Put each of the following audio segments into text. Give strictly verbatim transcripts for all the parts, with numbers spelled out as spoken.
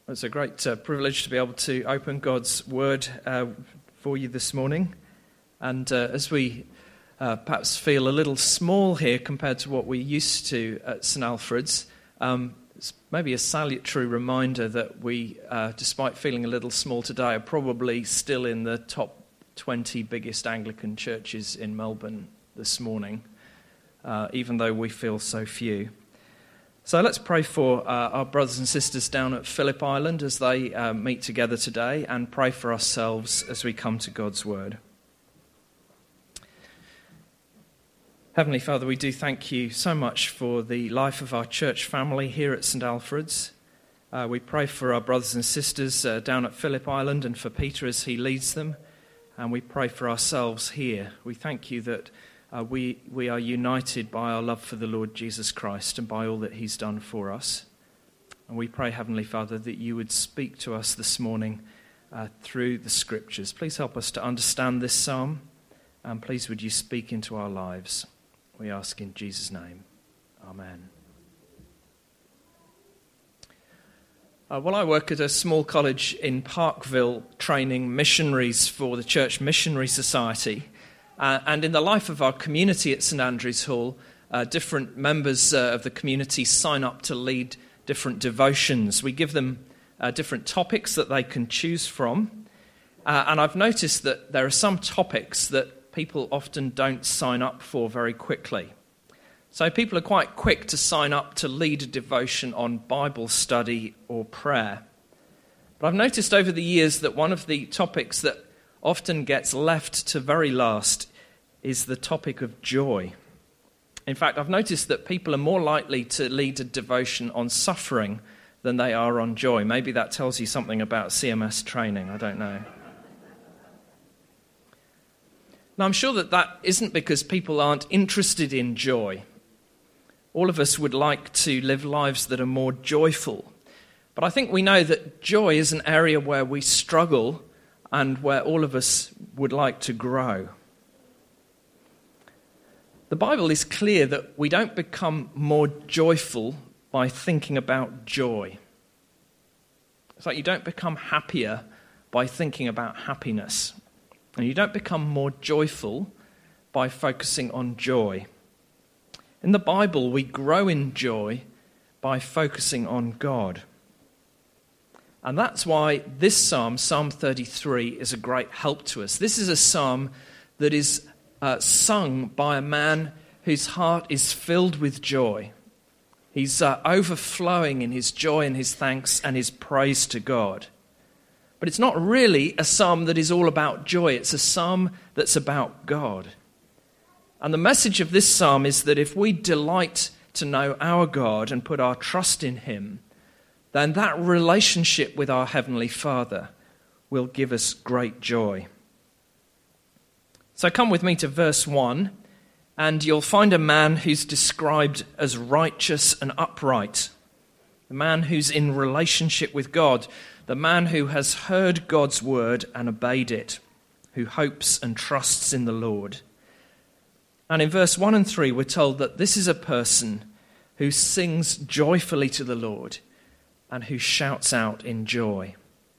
It's a great uh, privilege to be able to open God's Word uh, for you this morning. And uh, as we uh, perhaps feel a little small here compared to what we used to at St Alfred's, um, it's maybe a salutary reminder that we, uh, despite feeling a little small today, are probably still in the top twenty biggest Anglican churches in Melbourne this morning, uh, even though we feel so few. So let's pray for uh, our brothers and sisters down at Phillip Island as they uh, meet together today, and pray for ourselves as we come to God's Word. Heavenly Father, we do thank you so much for the life of our church family here at St Alfred's. Uh, we pray for our brothers and sisters uh, down at Phillip Island and for Peter as he leads them, and we pray for ourselves here. We thank you that Uh, we, we are united by our love for the Lord Jesus Christ and by all that he's done for us. And we pray, Heavenly Father, that you would speak to us this morning uh, through the Scriptures. Please help us to understand this psalm, and please would you speak into our lives. We ask in Jesus' name. Amen. Uh, well, I work at a small college in Parkville training missionaries for the Church Missionary Society. Uh, and in the life of our community at St Andrew's Hall, uh, different members uh, of the community sign up to lead different devotions. We give them uh, different topics that they can choose from. Uh, and I've noticed that there are some topics that people often don't sign up for very quickly. So people are quite quick to sign up to lead a devotion on Bible study or prayer. But I've noticed over the years that one of the topics that often gets left to very last is the topic of joy. In fact, I've noticed that people are more likely to lead a devotion on suffering than they are on joy. Maybe that tells you something about C M S training, I don't know. Now, I'm sure that that isn't because people aren't interested in joy. All of us would like to live lives that are more joyful. But I think we know that joy is an area where we struggle and where all of us would like to grow. The Bible is clear that we don't become more joyful by thinking about joy. It's like you don't become happier by thinking about happiness. And you don't become more joyful by focusing on joy. In the Bible, we grow in joy by focusing on God. And that's why this psalm, Psalm thirty-three, is a great help to us. This is a psalm that is uh, sung by a man whose heart is filled with joy. He's uh, overflowing in his joy and his thanks and his praise to God. But it's not really a psalm that is all about joy. It's a psalm that's about God. And the message of this psalm is that if we delight to know our God and put our trust in him, then that relationship with our Heavenly Father will give us great joy. So come with me to verse one, and you'll find a man who's described as righteous and upright, the man who's in relationship with God, the man who has heard God's word and obeyed it, who hopes and trusts in the Lord. And in verse one and three, we're told that this is a person who sings joyfully to the Lord, and who shouts out in joy.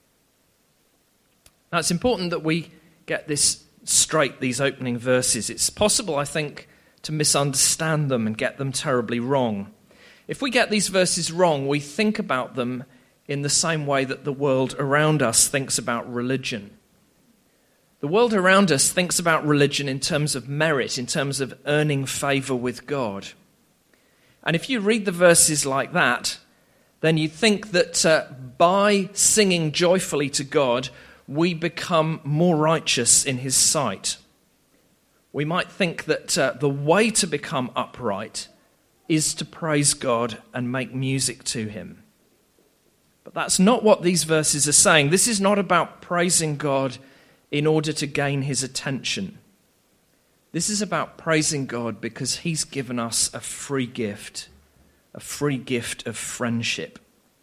Now, it's important that we get this straight, these opening verses. It's possible, I think, to misunderstand them and get them terribly wrong. If we get these verses wrong, we think about them in the same way that the world around us thinks about religion. The world around us thinks about religion in terms of merit, in terms of earning favor with God. And if you read the verses like that, then you think that uh, by singing joyfully to God, we become more righteous in his sight. We might think that uh, the way to become upright is to praise God and make music to him. But that's not what these verses are saying. This is not about praising God in order to gain his attention. This is about praising God because he's given us a free gift. A free gift of friendship.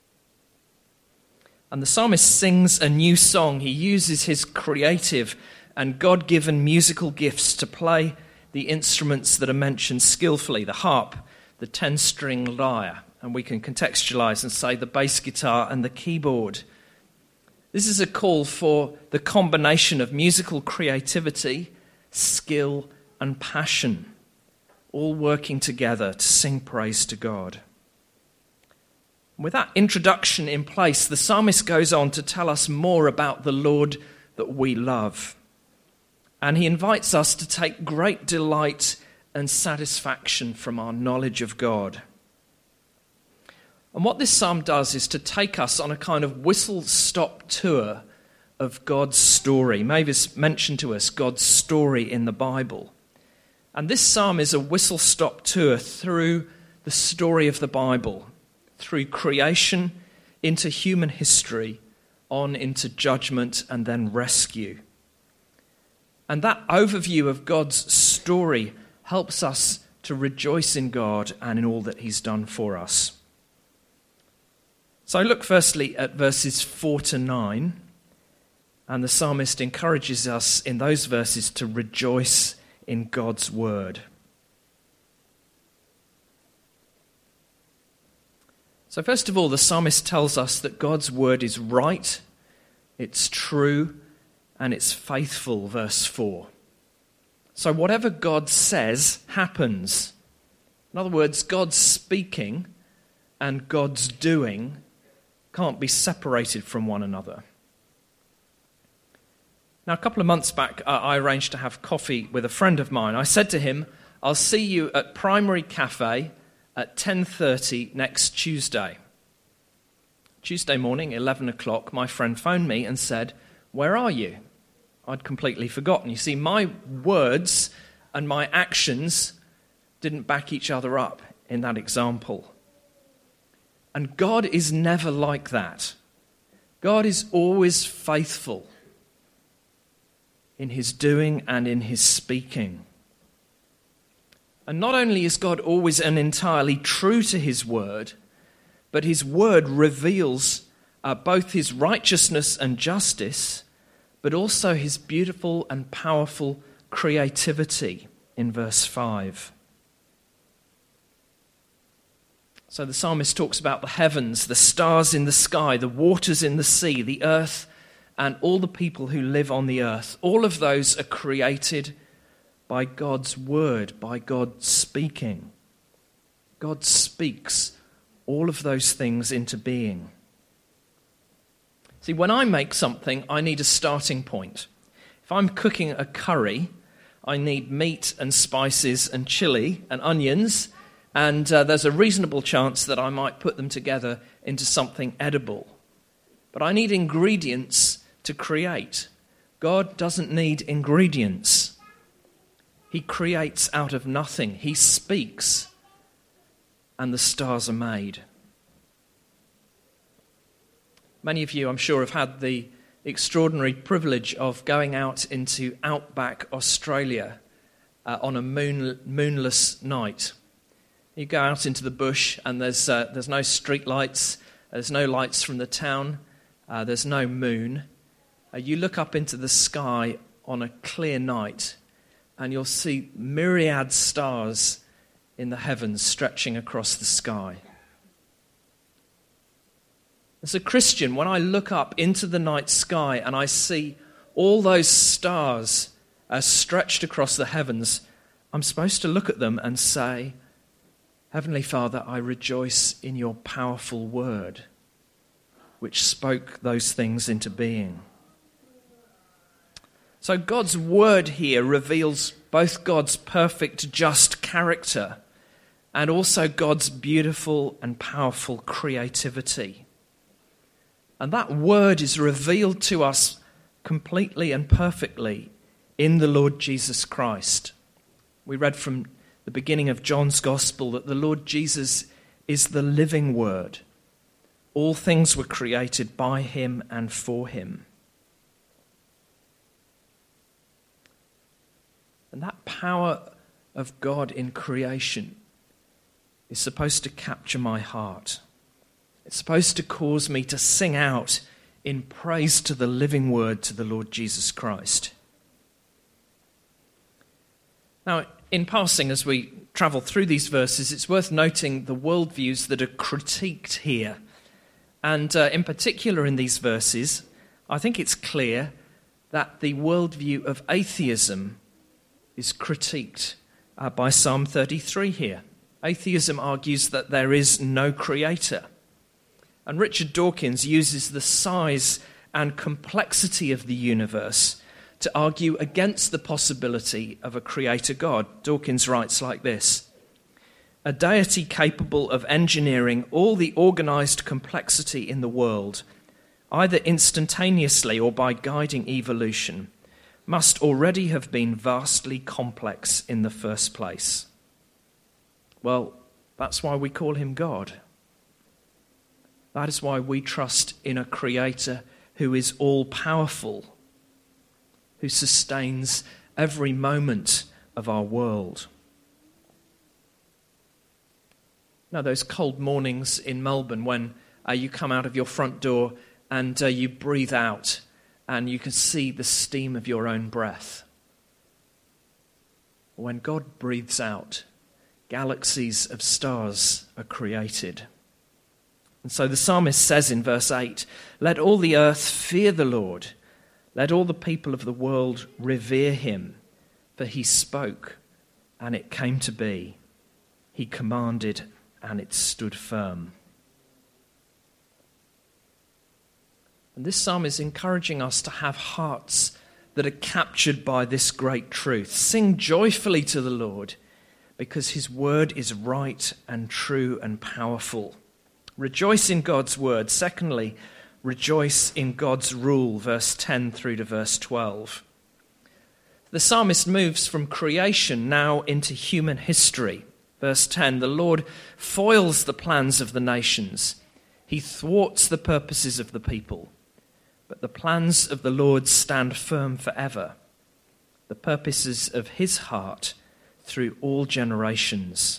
And the psalmist sings a new song. He uses his creative and God-given musical gifts to play the instruments that are mentioned skillfully, the harp, the ten-string lyre, And we can contextualize and say the bass guitar and the keyboard. This is a call for the combination of musical creativity, skill, and passion, all working together to sing praise to God. With that introduction in place, the psalmist goes on to tell us more about the Lord that we love. And he invites us to take great delight and satisfaction from our knowledge of God. And what this psalm does is to take us on a kind of whistle-stop tour of God's story. Mavis mentioned to us God's story in the Bible. And this psalm is a whistle-stop tour through the story of the Bible, through creation into human history, on into judgment and then rescue. And that overview of God's story helps us to rejoice in God and in all that he's done for us. So look firstly at verses four to nine, and the psalmist encourages us in those verses to rejoice in God's word. So first of all, the psalmist tells us that God's word is right, it's true, and it's faithful, verse four. So whatever God says happens. In other words, God's speaking and God's doing can't be separated from one another. Now, a couple of months back, uh, I arranged to have coffee with a friend of mine. I said to him, I'll see you at Primary Cafe at ten thirty next Tuesday. Tuesday morning, eleven o'clock, my friend phoned me and said, where are you? I'd completely forgotten. You see, my words and my actions didn't back each other up in that example. And God is never like that. God is always faithful in his doing and in his speaking. And not only is God always and entirely true to his word, but his word reveals uh, both his righteousness and justice, but also his beautiful and powerful creativity in verse five. So the psalmist talks about the heavens, the stars in the sky, the waters in the sea, the earth, and all the people who live on the earth. All of those are created by God's word, by God speaking. God speaks all of those things into being. See, when I make something, I need a starting point. If I'm cooking a curry, I need meat and spices and chili and onions, and uh, there's a reasonable chance that I might put them together into something edible. But I need ingredients to create. God doesn't need ingredients. He creates out of nothing. He speaks, and the stars are made. Many of you, I'm sure, have had the extraordinary privilege of going out into outback Australia uh, on a moon, moonless night. You go out into the bush and there's uh, there's no street lights, there's no lights from the town, uh, there's no moon. Uh, you look up into the sky on a clear night and you'll see myriad stars in the heavens stretching across the sky. As a Christian, when I look up into the night sky and I see all those stars uh, stretched across the heavens, I'm supposed to look at them and say, Heavenly Father, I rejoice in your powerful word, which spoke those things into being. So God's word here reveals both God's perfect, just character and also God's beautiful and powerful creativity. And that word is revealed to us completely and perfectly in the Lord Jesus Christ. We read from the beginning of John's Gospel that the Lord Jesus is the living word. All things were created by him and for him. And that power of God in creation is supposed to capture my heart. It's supposed to cause me to sing out in praise to the living word, to the Lord Jesus Christ. Now, in passing, as we travel through these verses, it's worth noting the worldviews that are critiqued here. And uh, in particular in these verses, I think it's clear that the worldview of atheism is critiqued uh, by Psalm thirty-three here. Atheism argues that there is no creator. And Richard Dawkins uses the size and complexity of the universe to argue against the possibility of a creator God. Dawkins writes like this: a deity capable of engineering all the organized complexity in the world, either instantaneously or by guiding evolution, must already have been vastly complex in the first place. Well, that's why we call him God. That is why we trust in a creator who is all-powerful, who sustains every moment of our world. Now, those cold mornings in Melbourne when uh, you come out of your front door and uh, you breathe out and you can see the steam of your own breath. When God breathes out, galaxies of stars are created. And so the psalmist says in verse eight, "Let all the earth fear the Lord. Let all the people of the world revere him. For he spoke, and it came to be. He commanded, and it stood firm." And this psalm is encouraging us to have hearts that are captured by this great truth. Sing joyfully to the Lord, because his word is right and true and powerful. Rejoice in God's word. Secondly, rejoice in God's rule, verse ten through to verse twelve. The psalmist moves from creation now into human history. Verse ten, "The Lord foils the plans of the nations. He thwarts the purposes of the people. But the plans of the Lord stand firm forever, the purposes of his heart through all generations."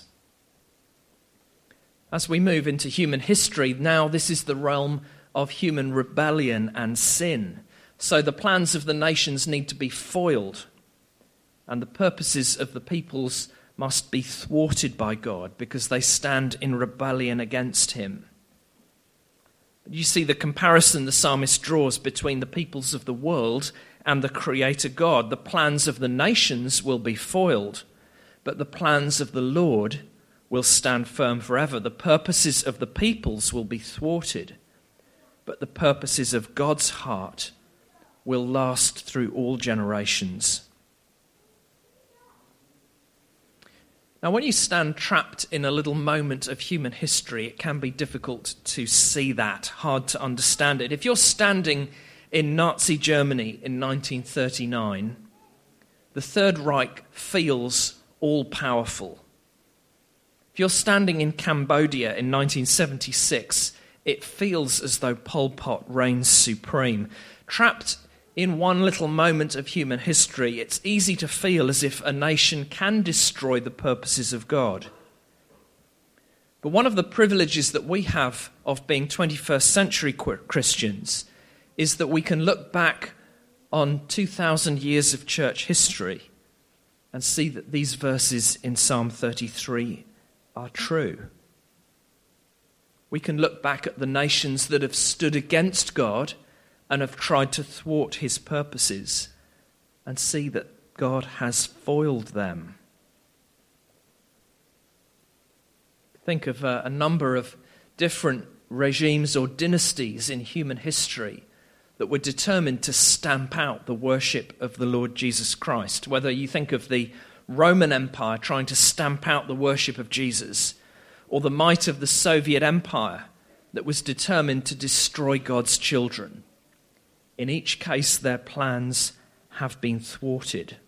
As we move into human history, now this is the realm of human rebellion and sin. So the plans of the nations need to be foiled, and the purposes of the peoples must be thwarted by God because they stand in rebellion against him. You see the comparison the psalmist draws between the peoples of the world and the Creator God. The plans of the nations will be foiled, but the plans of the Lord will stand firm forever. The purposes of the peoples will be thwarted, but the purposes of God's heart will last through all generations. Now, when you stand trapped in a little moment of human history, it can be difficult to see that, hard to understand it. If you're standing in Nazi Germany in nineteen thirty-nine, the Third Reich feels all-powerful. If you're standing in Cambodia in nineteen seventy-six, it feels as though Pol Pot reigns supreme. Trapped in one little moment of human history, it's easy to feel as if a nation can destroy the purposes of God. But one of the privileges that we have of being twenty-first century Christians is that we can look back on two thousand years of church history and see that these verses in Psalm thirty-three are true. We can look back at the nations that have stood against God and have tried to thwart his purposes and see that God has foiled them. Think of a, a number of different regimes or dynasties in human history that were determined to stamp out the worship of the Lord Jesus Christ. Whether you think of the Roman Empire trying to stamp out the worship of Jesus, or the might of the Soviet Empire that was determined to destroy God's children. In each case, their plans have been thwarted.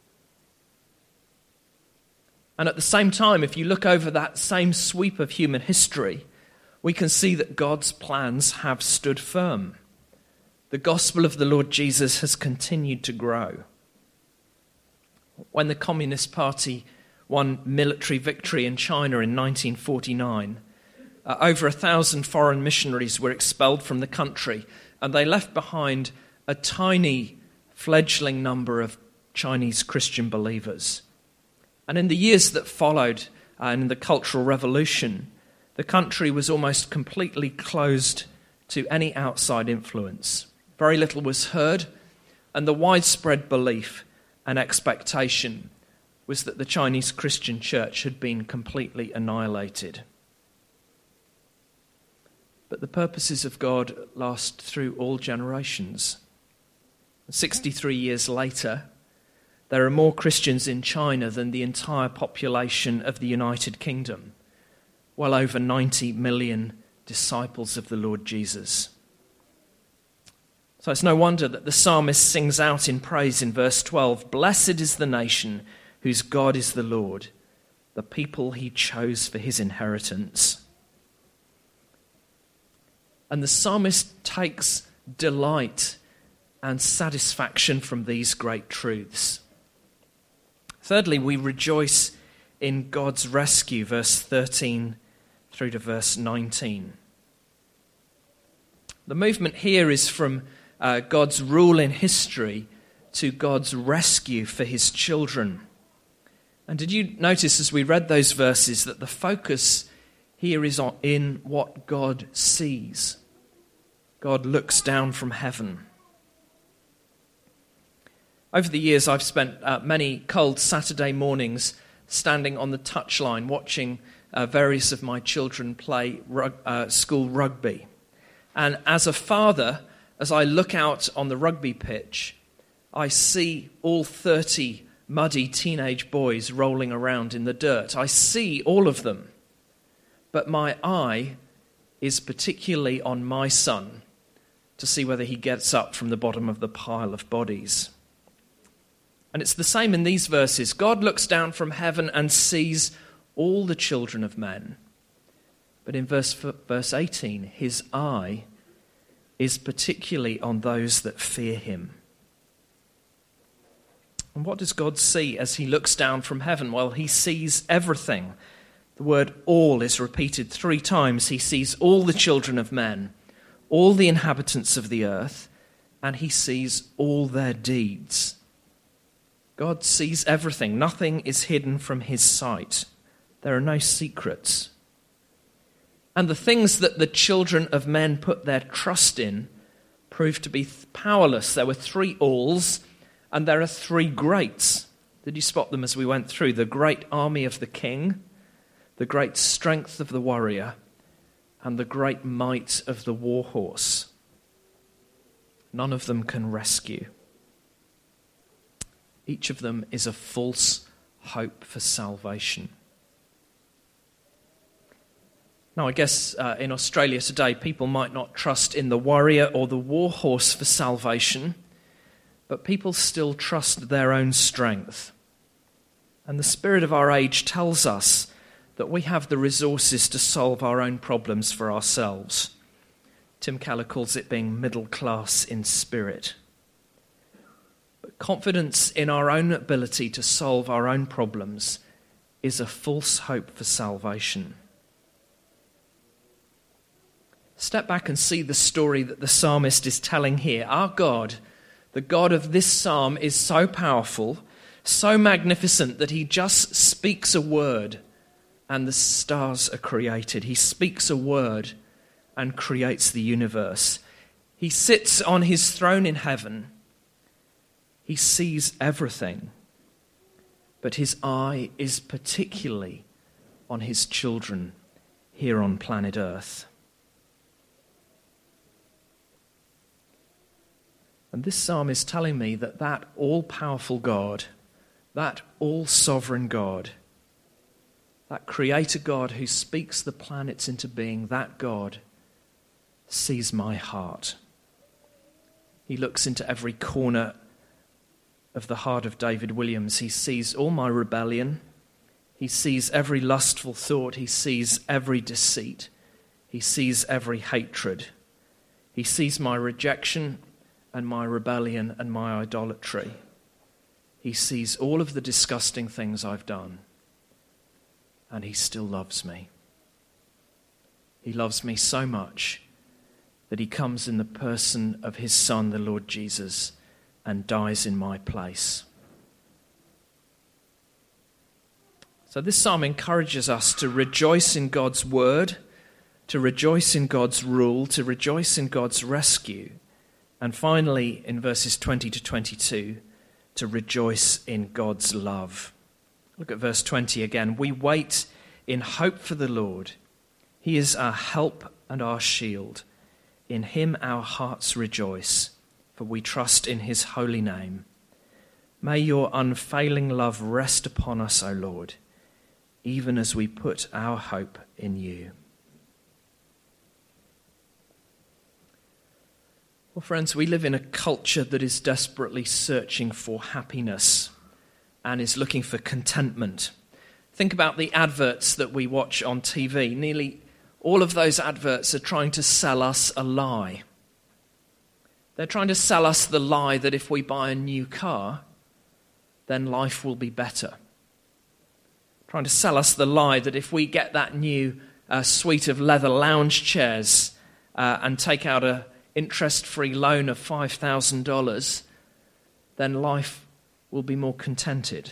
And at the same time, if you look over that same sweep of human history, we can see that God's plans have stood firm. The gospel of the Lord Jesus has continued to grow. When the Communist Party won military victory in China in nineteen forty-nine, uh, over a thousand foreign missionaries were expelled from the country, and they left behind a tiny fledgling number of Chinese Christian believers. And in the years that followed, and in the Cultural Revolution, the country was almost completely closed to any outside influence. Very little was heard, and the widespread belief and expectation was that the Chinese Christian church had been completely annihilated. But the purposes of God last through all generations. sixty-three years later, there are more Christians in China than the entire population of the United Kingdom. Well over ninety million disciples of the Lord Jesus. So it's no wonder that the psalmist sings out in praise in verse twelve, "Blessed is the nation whose God is the Lord, the people he chose for his inheritance." And the psalmist takes delight and satisfaction from these great truths. Thirdly, we rejoice in God's rescue, verse thirteen through to verse nineteen. The movement here is from uh, God's rule in history to God's rescue for his children. And did you notice as we read those verses that the focus here is on, in what God sees? God looks down from heaven. Over the years, I've spent uh, many cold Saturday mornings standing on the touchline watching uh, various of my children play rug, uh, school rugby. And as a father, as I look out on the rugby pitch, I see all thirty muddy teenage boys rolling around in the dirt. I see all of them. But my eye is particularly on my son to see whether he gets up from the bottom of the pile of bodies. And it's the same in these verses. God looks down from heaven and sees all the children of men. But in verse, verse eighteen, his eye is particularly on those that fear him. And what does God see as he looks down from heaven? Well, he sees everything. The word all is repeated three times. He sees all the children of men, all the inhabitants of the earth, and he sees all their deeds. God sees everything. Nothing is hidden from his sight. There are no secrets. And the things that the children of men put their trust in proved to be powerless. There were three alls, and there are three greats. Did you spot them as we went through? The great army of the king, the great strength of the warrior, and the great might of the war horse. None of them can rescue. Each of them is a false hope for salvation. Now, I guess uh, in Australia today, people might not trust in the warrior or the war horse for salvation, but people still trust their own strength. And the spirit of our age tells us that we have the resources to solve our own problems for ourselves. Tim Keller calls it being middle class in spirit. But confidence in our own ability to solve our own problems is a false hope for salvation. Step back and see the story that the psalmist is telling here. Our God, the God of this psalm, is so powerful, so magnificent that he just speaks a word and the stars are created. He speaks a word and creates the universe. He sits on his throne in heaven. He sees everything, but his eye is particularly on his children here on planet Earth. And this psalm is telling me that that all-powerful God, that all-sovereign God, that creator God who speaks the planets into being, that God sees my heart. He looks into every corner of the heart of David Williams. He sees all my rebellion. He sees every lustful thought. He sees every deceit. He sees every hatred. He sees my rejection and my rebellion and my idolatry. He sees all of the disgusting things I've done, and he still loves me. He loves me so much that he comes in the person of his Son, the Lord Jesus, and dies in my place. So this psalm encourages us to rejoice in God's word, to rejoice in God's rule, to rejoice in God's rescue, and finally, in verses twenty to twenty-two, to rejoice in God's love. Look at verse twenty again. We wait in hope for the Lord. He is our help and our shield. In him our hearts rejoice, for we trust in his holy name. May your unfailing love rest upon us, O Lord, even as we put our hope in you. Well, friends, we live in a culture that is desperately searching for happiness and is looking for contentment. Think about the adverts that we watch on T V. Nearly all of those adverts are trying to sell us a lie. They're trying to sell us the lie that if we buy a new car, then life will be better. Trying to sell us the lie that if we get that new uh, suite of leather lounge chairs uh, and take out a interest-free loan of five thousand dollars, then life will be more contented.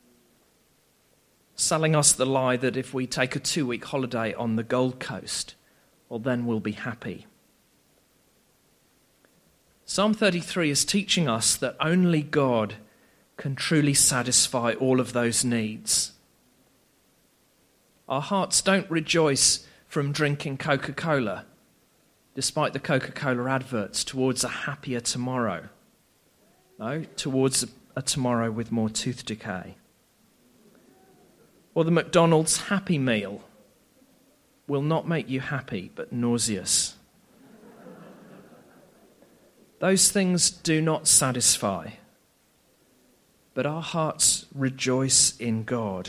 Selling us the lie that if we take a two-week holiday on the Gold Coast, well, then we'll be happy. Psalm thirty-three is teaching us that only God can truly satisfy all of those needs. Our hearts don't rejoice from drinking Coca-Cola, despite the Coca-Cola adverts, towards a happier tomorrow. No, towards a, a tomorrow with more tooth decay. Or the McDonald's Happy Meal will not make you happy, but nauseous. Those things do not satisfy, but our hearts rejoice in God.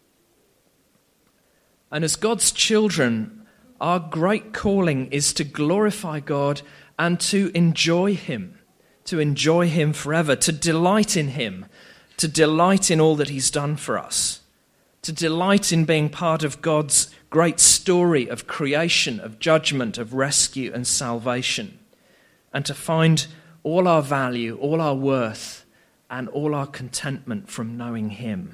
And as God's children, our great calling is to glorify God and to enjoy him, to enjoy him forever, to delight in him, to delight in all that he's done for us, to delight in being part of God's great story of creation, of judgment, of rescue and salvation, and to find all our value, all our worth, and all our contentment from knowing him.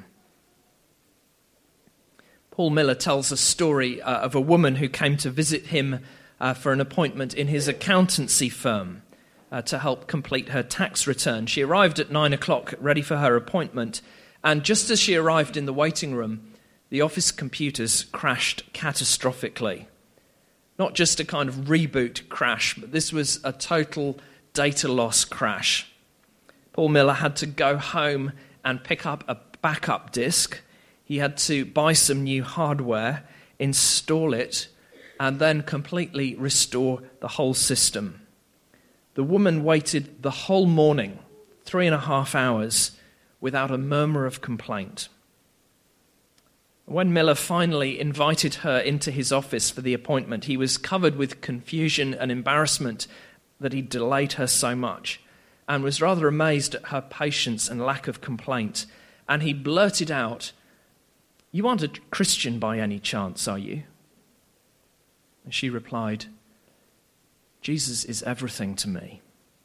Paul Miller tells a story uh, of a woman who came to visit him uh, for an appointment in his accountancy firm uh, to help complete her tax return. She arrived at nine o'clock, ready for her appointment, and just as she arrived in the waiting room, the office computers crashed catastrophically. Not just a kind of reboot crash, but this was a total data loss crash. Paul Miller had to go home and pick up a backup disk. He had to buy some new hardware, install it, and then completely restore the whole system. The woman waited the whole morning, three and a half hours, without a murmur of complaint. When Miller finally invited her into his office for the appointment, he was covered with confusion and embarrassment that he'd delayed her so much, and was rather amazed at her patience and lack of complaint. And he blurted out, "You aren't a Christian by any chance, are you?" And she replied, "Jesus is everything to me."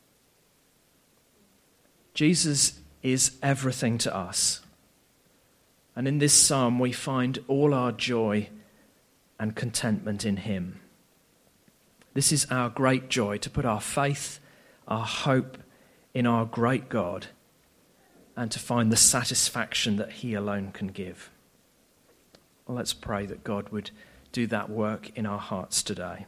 Jesus is everything to us. And in this psalm we find all our joy and contentment in him. This is our great joy, to put our faith, our hope in our great God, and to find the satisfaction that he alone can give. Well, let's pray that God would do that work in our hearts today.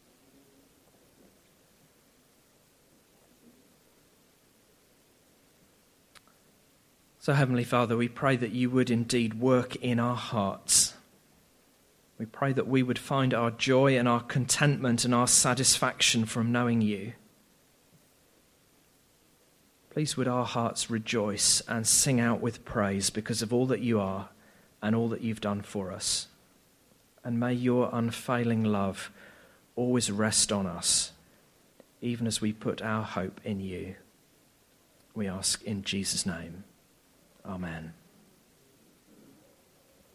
So, Heavenly Father, we pray that you would indeed work in our hearts. We pray that we would find our joy and our contentment and our satisfaction from knowing you. Please would our hearts rejoice and sing out with praise because of all that you are and all that you've done for us. And may your unfailing love always rest on us, even as we put our hope in you. We ask in Jesus' name. Amen.